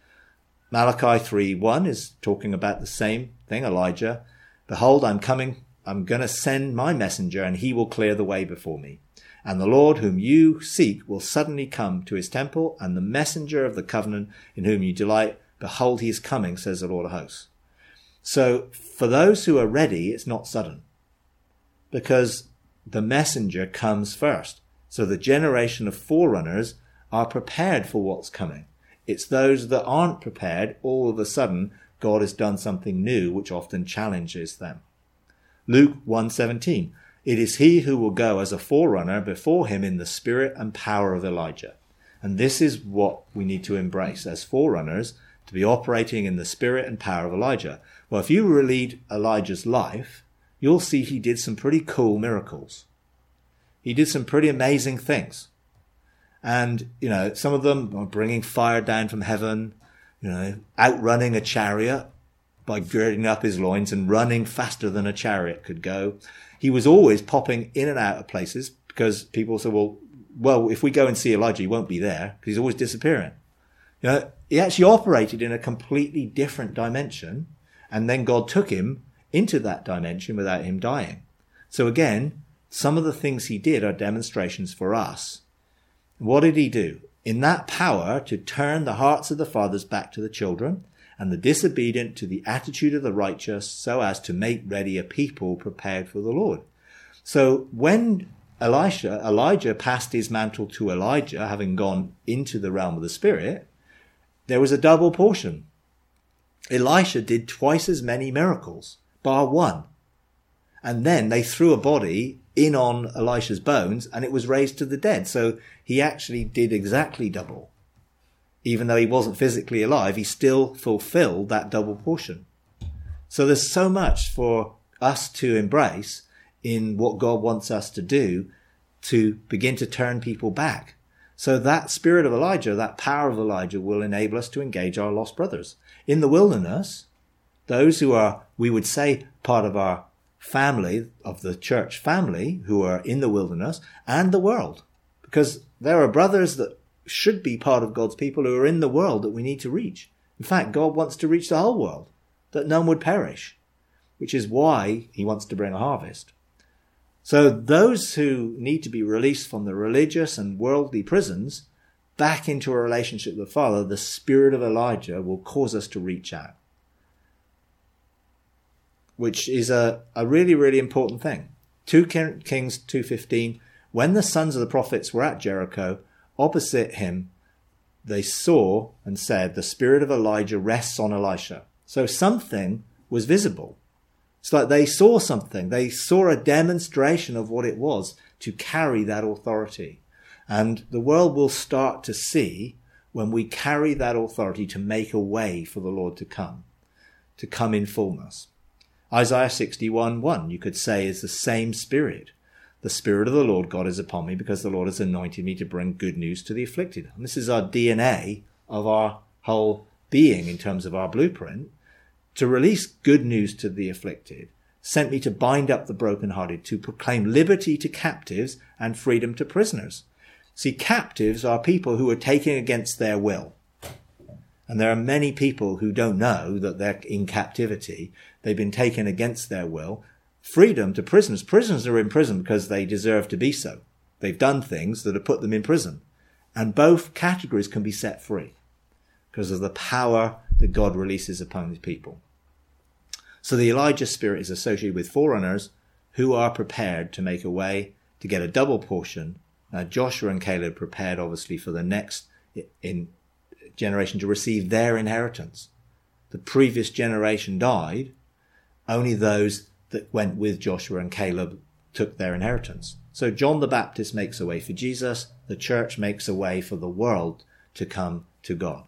Malachi 3:1 is talking about the same thing, Elijah. Behold, I'm coming, I'm going to send my messenger, and he will clear the way before me. And the Lord whom you seek will suddenly come to his temple, and the messenger of the covenant in whom you delight, behold, he is coming, says the Lord of hosts. So for those who are ready, it's not sudden. because the messenger comes first. So the generation of forerunners are prepared for what's coming. It's those that aren't prepared, all of a sudden, God has done something new, which often challenges them. Luke 1:17, it is he who will go as a forerunner before him in the spirit and power of Elijah. And this is what we need to embrace as forerunners, to be operating in the spirit and power of Elijah. Well, if you read Elijah's life, you'll see he did some pretty cool miracles. He did some pretty amazing things. And, some of them are bringing fire down from heaven, outrunning a chariot by girding up his loins and running faster than a chariot could go. He was always popping in and out of places because people said, well, if we go and see Elijah, he won't be there because he's always disappearing. He actually operated in a completely different dimension, and then God took him into that dimension without him dying. So again, some of the things he did are demonstrations for us. What did he do? In that power to turn the hearts of the fathers back to the children and the disobedient to the attitude of the righteous, so as to make ready a people prepared for the Lord. So when Elijah passed his mantle to Elijah, having gone into the realm of the Spirit, there was a double portion. Elisha did twice as many miracles, bar one. And then they threw a body in on Elisha's bones and it was raised to the dead. So he actually did exactly double. Even though he wasn't physically alive, he still fulfilled that double portion. So there's so much for us to embrace in what God wants us to do to begin to turn people back. So that spirit of Elijah, that power of Elijah, will enable us to engage our lost brothers. In the wilderness, those who are, we would say, part of our family, of the church family, who are in the wilderness, and the world. Because there are brothers that should be part of God's people who are in the world that we need to reach. In fact, God wants to reach the whole world, that none would perish, which is why he wants to bring a harvest. So those who need to be released from the religious and worldly prisons back into a relationship with the Father, the spirit of Elijah will cause us to reach out, which is a really, really important thing. 2 Kings 2:15, when the sons of the prophets were at Jericho, opposite him, they saw and said, the spirit of Elijah rests on Elisha. So something was visible. It's like they saw something. They saw a demonstration of what it was to carry that authority. And the world will start to see when we carry that authority to make a way for the Lord to come in fullness. Isaiah 61:1, you could say, is the same spirit. The Spirit of the Lord God is upon me because the Lord has anointed me to bring good news to the afflicted. And this is our DNA of our whole being in terms of our blueprint, to release good news to the afflicted, sent me to bind up the brokenhearted, to proclaim liberty to captives and freedom to prisoners. See, captives are people who are taken against their will. And there are many people who don't know that they're in captivity. They've been taken against their will. Freedom to prisoners. Prisoners are in prison because they deserve to be so. They've done things that have put them in prison. And both categories can be set free because of the power that God releases upon his people. So the Elijah spirit is associated with forerunners who are prepared to make a way to get a double portion. Now, Joshua and Caleb prepared obviously for the next generation to receive their inheritance. The previous generation died. Only those that went with Joshua and Caleb took their inheritance. So John the Baptist makes a way for Jesus. The church makes a way for the world to come to God.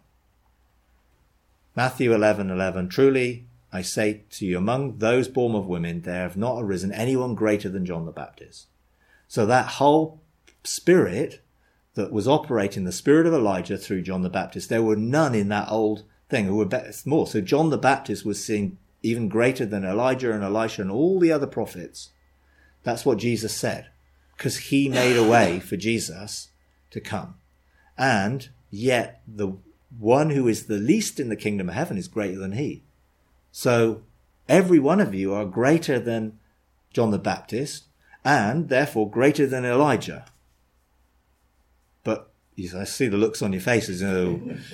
Matthew 11:11, truly I say to you, among those born of women, there have not arisen anyone greater than John the Baptist. So that whole spirit that was operating, the spirit of Elijah through John the Baptist, there were none in that old thing who were more. So John the Baptist was seen even greater than Elijah and Elisha and all the other prophets. That's what Jesus said, because he made a way for Jesus to come. And yet the one who is the least in the kingdom of heaven is greater than he. So every one of you are greater than John the Baptist and therefore greater than Elijah. But I see the looks on your faces.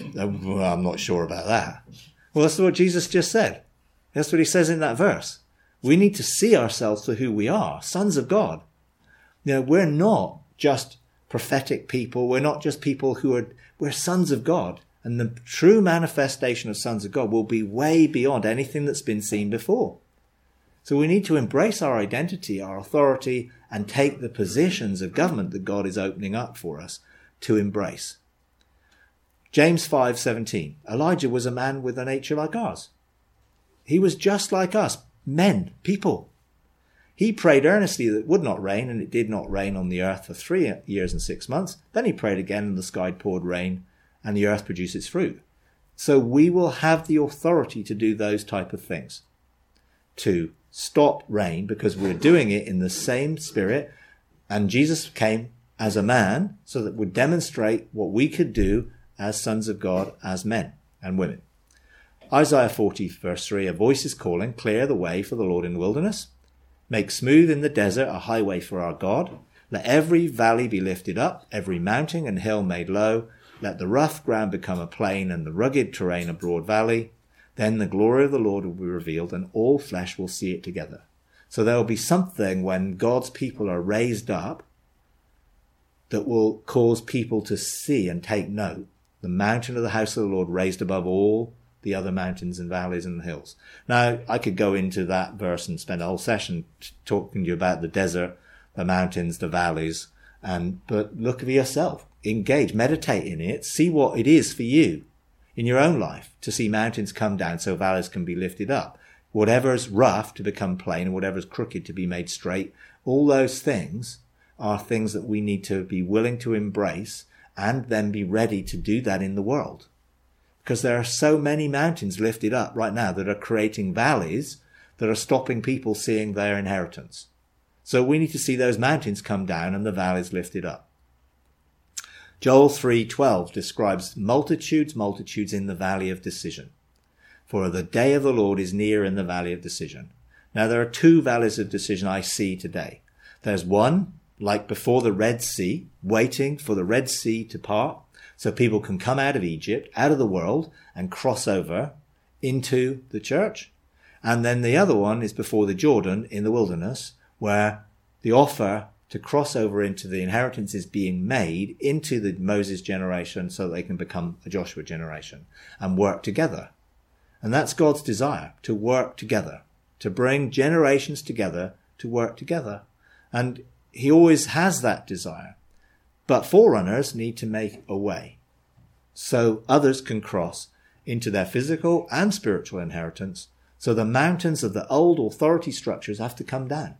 I'm not sure about that. Well, that's what Jesus just said. That's what he says in that verse. We need to see ourselves for who we are, sons of God. We're not just prophetic people. We're not just people we're sons of God. And the true manifestation of sons of God will be way beyond anything that's been seen before. So we need to embrace our identity, our authority, and take the positions of government that God is opening up for us to embrace. James 5:17. Elijah was a man with a nature like ours. He was just like us, men, people. He prayed earnestly that it would not rain, and it did not rain on the earth for 3 years and 6 months. Then he prayed again, and the sky poured rain, and the earth produced its fruit. So we will have the authority to do those type of things. To stop rain, because we're doing it in the same spirit. And Jesus came as a man so that would demonstrate what we could do as sons of God, as men and women. Isaiah 40 verse 3, a voice is calling, clear the way for the Lord in the wilderness. Make smooth in the desert a highway for our God. Let every valley be lifted up, every mountain and hill made low. Let the rough ground become a plain and the rugged terrain a broad valley. Then the glory of the Lord will be revealed and all flesh will see it together. So there will be something when God's people are raised up that will cause people to see and take note. The mountain of the house of the Lord raised above all the other mountains and valleys and hills. Now, I could go into that verse and spend a whole session talking to you about the desert, the mountains, the valleys, but look for yourself. Engage, meditate in it, see what it is for you in your own life to see mountains come down so valleys can be lifted up. Whatever's rough to become plain and whatever's crooked to be made straight. All those things are things that we need to be willing to embrace and then be ready to do that in the world. Because there are so many mountains lifted up right now that are creating valleys that are stopping people seeing their inheritance. So we need to see those mountains come down and the valleys lifted up. Joel 3:12 describes multitudes in the valley of decision. For the day of the Lord is near in the valley of decision. Now there are 2 valleys of decision I see today. There's one, like before the Red Sea, waiting for the Red Sea to part so people can come out of Egypt, out of the world, and cross over into the church. And then the other one is before the Jordan in the wilderness, where the offer to cross over into the inheritance is being made into the Moses generation so they can become a Joshua generation and work together. And that's God's desire, to work together, to bring generations together to work together. And he always has that desire. But forerunners need to make a way so others can cross into their physical and spiritual inheritance. So the mountains of the old authority structures have to come down.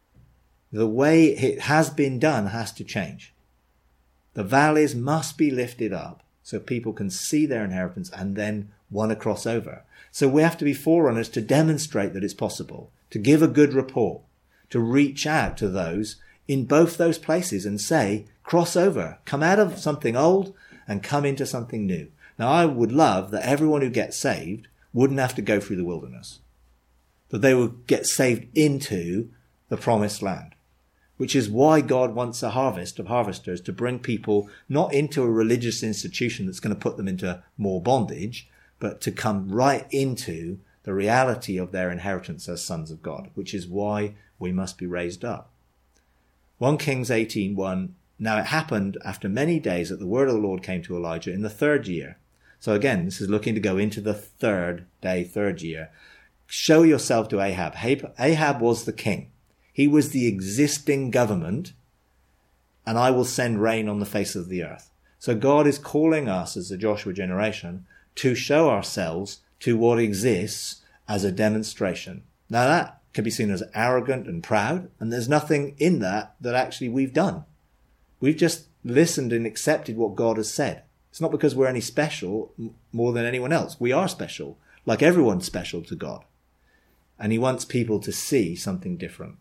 The way it has been done has to change. The valleys must be lifted up so people can see their inheritance and then want to cross over. So we have to be forerunners to demonstrate that it's possible, to give a good report, to reach out to those in both those places and say, cross over, come out of something old and come into something new. Now, I would love that everyone who gets saved wouldn't have to go through the wilderness, that they would get saved into the promised land, which is why God wants a harvest of harvesters to bring people not into a religious institution that's going to put them into more bondage, but to come right into the reality of their inheritance as sons of God, which is why we must be raised up. 1 Kings 18:1. Now it happened after many days that the word of the Lord came to Elijah in the 3rd year. So again, this is looking to go into the 3rd day, 3rd year. Show yourself to Ahab. Ahab was the king. He was the existing government, and I will send rain on the face of the earth. So God is calling us as the Joshua generation to show ourselves to what exists as a demonstration. Now that can be seen as arrogant and proud, and there's nothing in that actually we've done. We've just listened and accepted what God has said. It's not because we're any special more than anyone else. We are special, like everyone's special to God. And he wants people to see something different.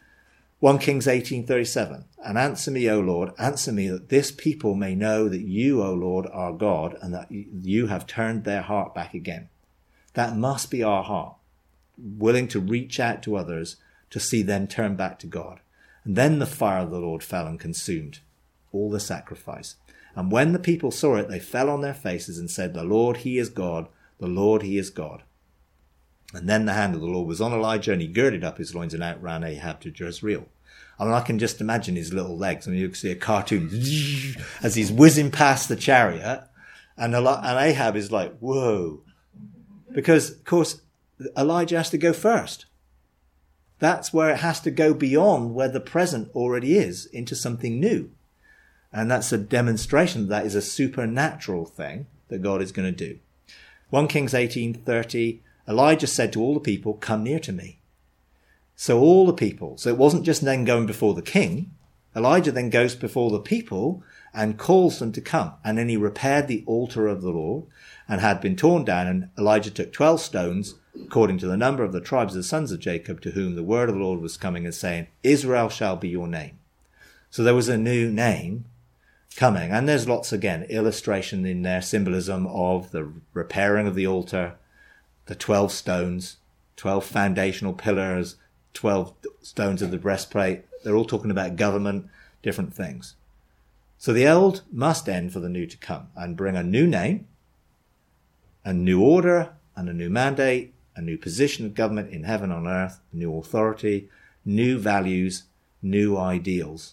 1 Kings 18:37. And answer me, O Lord, answer me, that this people may know that you, O Lord, are God, and that you have turned their heart back again. That must be our heart, willing to reach out to others to see them turn back to God. And then the fire of the Lord fell and consumed all the sacrifice. And when the people saw it, they fell on their faces and said, the Lord, he is God. The Lord, he is God. And then the hand of the Lord was on Elijah, and he girded up his loins and outran Ahab to Jezreel. I mean, I can just imagine his little legs. I mean, you can see a cartoon as he's whizzing past the chariot, and Ahab is like, whoa. Because, of course, Elijah has to go first. That's where it has to go beyond where the present already is, into something new. And that's a demonstration that is a supernatural thing that God is going to do. 1 Kings 18:30, Elijah said to all the people, come near to me. So all the people, so it wasn't just then going before the king. Elijah then goes before the people and calls them to come. And then he repaired the altar of the Lord and had been torn down. And Elijah took 12 stones, according to the number of the tribes of the sons of Jacob, to whom the word of the Lord was coming and saying, Israel shall be your name. So there was a new name coming. And there's lots, again, illustration in there, symbolism of the repairing of the altar, the 12 stones, 12 foundational pillars, 12 stones of the breastplate. They're all talking about government, different things. So the old must end for the new to come and bring a new name, a new order and a new mandate, a new position of government in heaven on earth, new authority, new values, new ideals.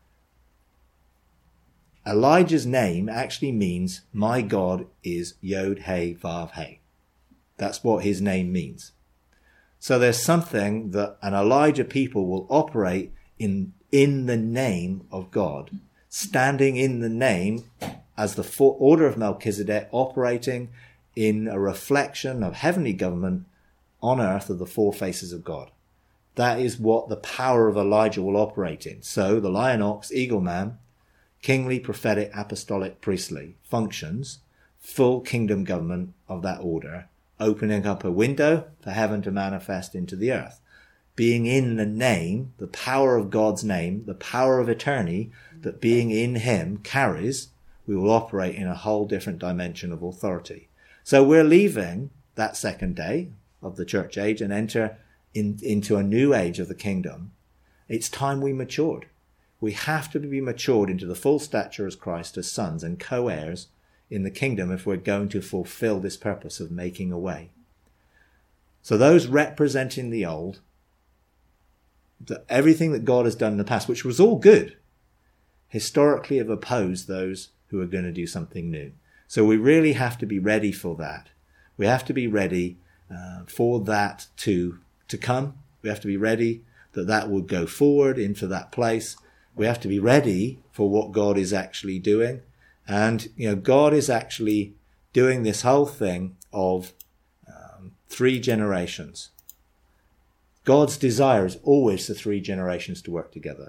Elijah's name actually means, my God is Yod He Vav He. That's what his name means. So there's something that an Elijah people will operate in the name of God, standing in the name as the order of Melchizedek, operating in a reflection of heavenly government on earth of the four faces of God. That is what the power of Elijah will operate in. So the lion, ox, eagle man, kingly, prophetic, apostolic, priestly functions, full kingdom government of that order, opening up a window for heaven to manifest into the earth. Being in the name, the power of God's name, the power of eternity that being in him carries, we will operate in a whole different dimension of authority. So we're leaving that second day of the church age and enter into a new age of the kingdom. It's time we matured. We have to be matured into the full stature as Christ, as sons and co-heirs in the kingdom if we're going to fulfill this purpose of making a way. So those representing the old, everything that God has done in the past, which was all good, historically have opposed those who are going to do something new. So we really have to be ready for that. We have to be ready for that to come. We have to be ready that will go forward into that place. We have to be ready for what God is actually doing. And, God is actually doing this whole thing of 3 generations. God's desire is always the 3 generations to work together.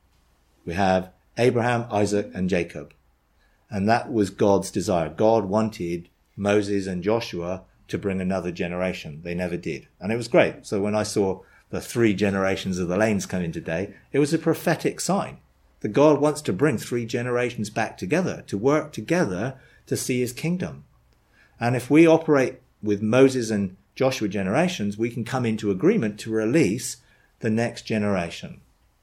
We have Abraham, Isaac, and Jacob. And that was God's desire. God wanted Moses and Joshua to bring another generation. They never did. And it was great. So when I saw the 3 generations of the Lanes come in today, it was a prophetic sign that God wants to bring 3 generations back together, to work together to see his kingdom. And if we operate with Moses and Joshua generations, we can come into agreement to release the next generation.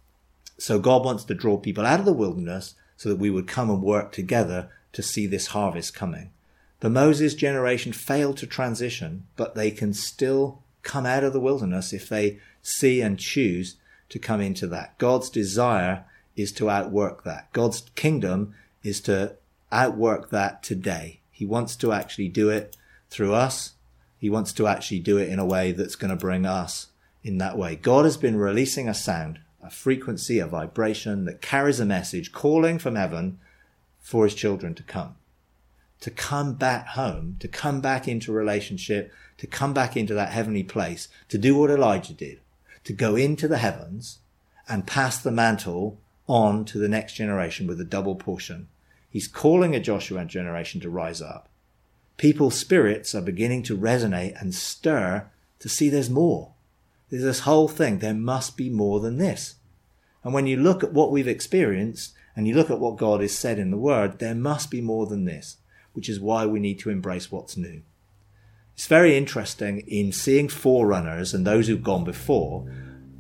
So God wants to draw people out of the wilderness so that we would come and work together to see this harvest coming. The Moses generation failed to transition, but they can still come out of the wilderness if they see and choose to come into that. God's desire is to outwork that. God's kingdom is to outwork that today. He wants to actually do it through us. He wants to actually do it in a way that's going to bring us in that way. God has been releasing a sound, a frequency, a vibration that carries a message, calling from heaven for his children to come back home, to come back into relationship, to come back into that heavenly place, to do what Elijah did, to go into the heavens and pass the mantle on to the next generation with a double portion. He's calling a Joshua generation to rise up. People's spirits are beginning to resonate and stir to see there's more. There's this whole thing. There must be more than this. And when you look at what we've experienced and you look at what God has said in the Word, there must be more than this, which is why we need to embrace what's new. It's very interesting in seeing forerunners and those who've gone before.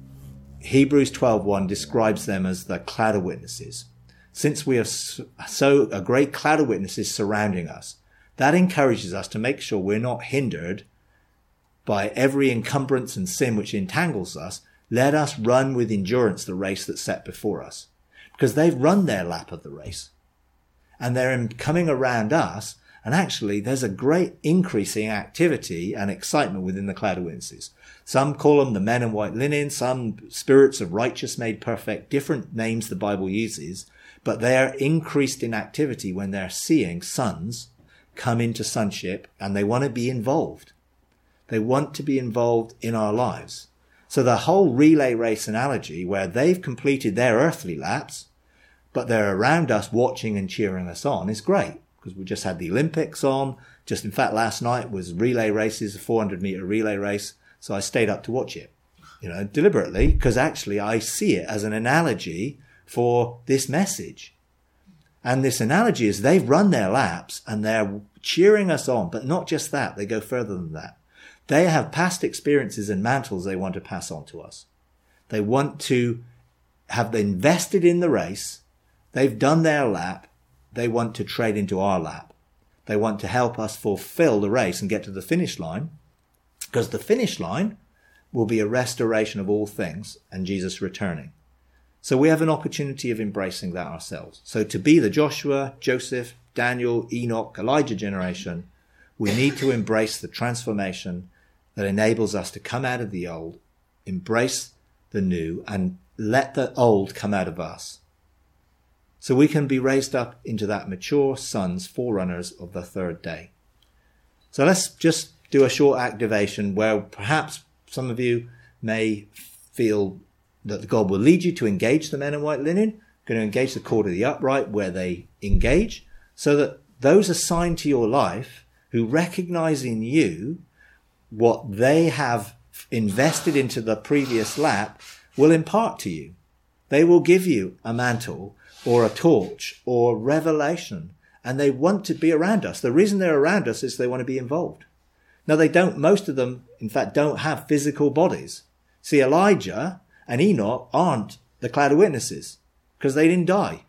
Hebrews 12:1 describes them as the cloud of witnesses. Since we have a great cloud of witnesses surrounding us, that encourages us to make sure we're not hindered by every encumbrance and sin which entangles us, let us run with endurance the race that's set before us. Because they've run their lap of the race. And they're coming around us, and actually there's a great increasing activity and excitement within the cloud of witnesses. Some call them the men in white linen, some spirits of righteous made perfect, different names the Bible uses, but they are increased in activity when they're seeing sons come into sonship, and they want to be involved. They want to be involved in our lives. So the whole relay race analogy, where they've completed their earthly laps, but they're around us watching and cheering us on, is great, because we just had the Olympics on. Just in fact, last night was relay races, a 400-meter relay race. So I stayed up to watch it, deliberately, because actually I see it as an analogy for this message. And this analogy is they've run their laps and they're cheering us on, but not just that, they go further than that. They have past experiences and mantles they want to pass on to us. They want to have invested in the race. They've done their lap. They want to trade into our lap. They want to help us fulfill the race and get to the finish line, because the finish line will be a restoration of all things and Jesus returning. So we have an opportunity of embracing that ourselves. So to be the Joshua, Joseph, Daniel, Enoch, Elijah generation, we need to embrace the transformation that enables us to come out of the old, embrace the new, and let the old come out of us. So we can be raised up into that mature sons, forerunners of the third day. So let's just do a short activation where perhaps some of you may feel that God will lead you to engage the men in white linen, going to engage the court of the upright where they engage, so that those assigned to your life who recognize in you what they have invested into the previous lap will impart to you. They will give you a mantle or a torch or revelation, and they want to be around us. The reason they're around us is they want to be involved. Now, most of them, in fact, don't have physical bodies. See, Elijah and Enoch aren't the cloud of witnesses because they didn't die.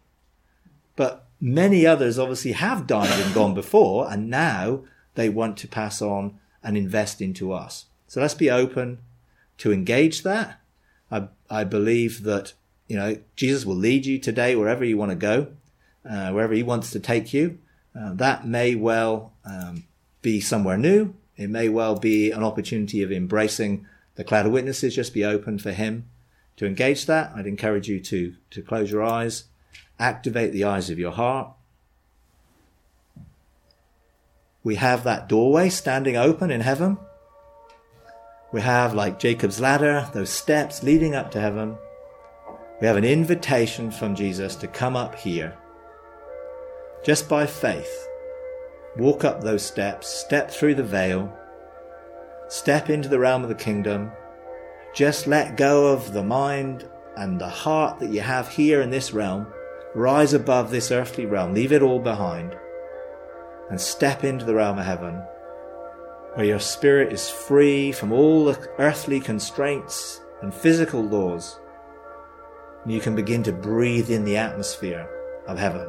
But many others obviously have died and gone before, and now they want to pass on and invest into us. So let's be open to engage that. I believe that, Jesus will lead you today wherever you want to go, wherever he wants to take you. That may well be somewhere new. It may well be an opportunity of embracing the cloud of witnesses. Just be open for him to engage that. I'd encourage you to close your eyes, activate the eyes of your heart. We have that doorway standing open in heaven. We have, like Jacob's ladder, those steps leading up to heaven. We have an invitation from Jesus to come up here. Just by faith, walk up those steps, step through the veil, step into the realm of the kingdom. Just let go of the mind and the heart that you have here in this realm. Rise above this earthly realm. Leave it all behind. And step into the realm of heaven, where your spirit is free from all the earthly constraints and physical laws. And you can begin to breathe in the atmosphere of heaven.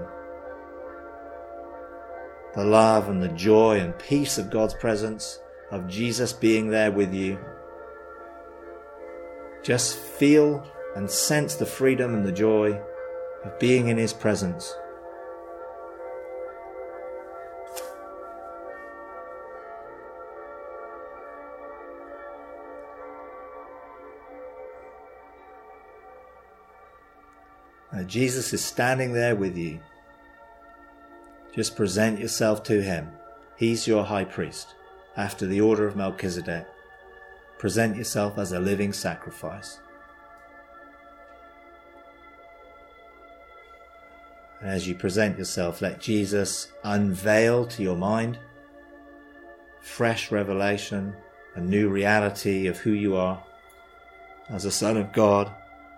The love and the joy and peace of God's presence, of Jesus being there with you. Just feel and sense the freedom and the joy of being in his presence. Jesus is standing there with you. Just present yourself to him. He's your high priest. After the order of Melchizedek, present yourself as a living sacrifice. And as you present yourself, let Jesus unveil to your mind fresh revelation, a new reality of who you are as a son of God.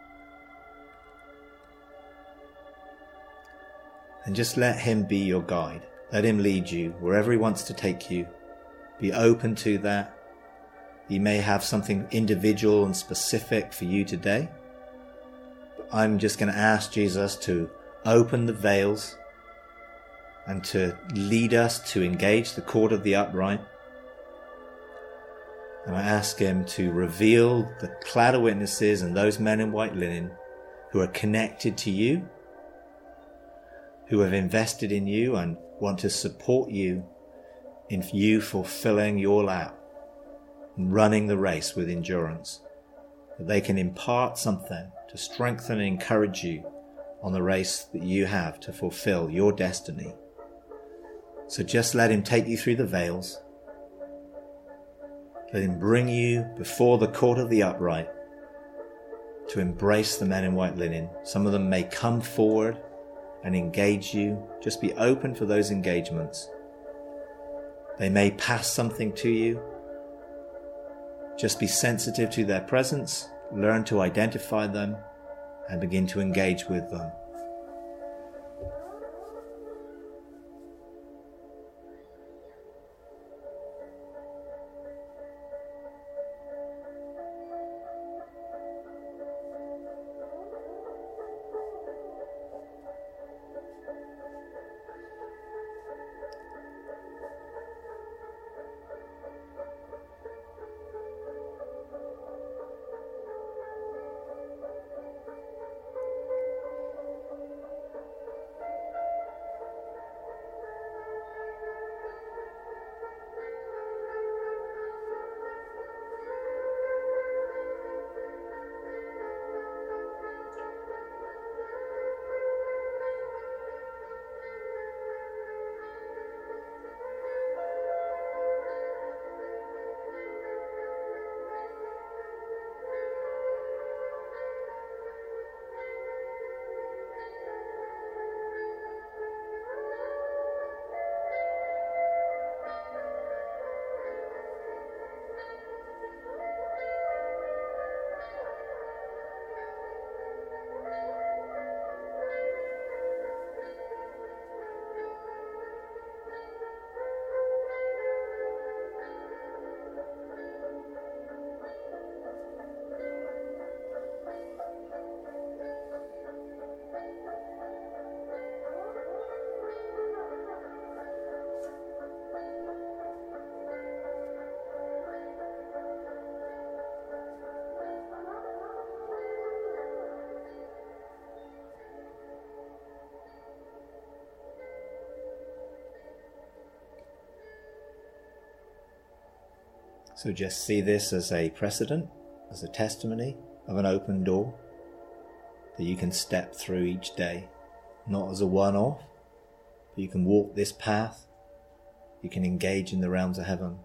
And just let him be your guide. Let him lead you wherever he wants to take you. Be open to that. He may have something individual and specific for you today. But I'm just going to ask Jesus to open the veils and to lead us to engage the court of the upright. And I ask him to reveal the cloud of witnesses and those men in white linen who are connected to you, who have invested in you and want to support you in you fulfilling your lap and running the race with endurance, that they can impart something to strengthen and encourage you on the race that you have to fulfill your destiny. So just let him take you through the veils. Let him bring you before the court of the upright to embrace the men in white linen. Some of them may come forward and engage you. Just be open for those engagements. They may pass something to you. Just be sensitive to their presence, learn to identify them, and begin to engage with them. So just see this as a precedent, as a testimony of an open door that you can step through each day, not as a one-off, but you can walk this path. You can engage in the realms of heaven.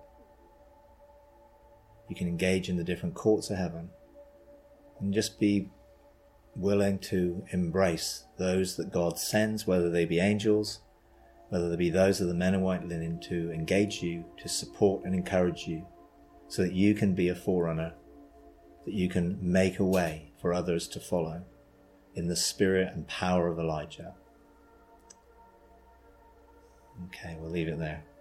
You can engage in the different courts of heaven, and just be willing to embrace those that God sends, whether they be angels, whether they be those of the men in white linen, to engage you, to support and encourage you, so that you can be a forerunner, that you can make a way for others to follow in the spirit and power of Elijah. Okay, we'll leave it there.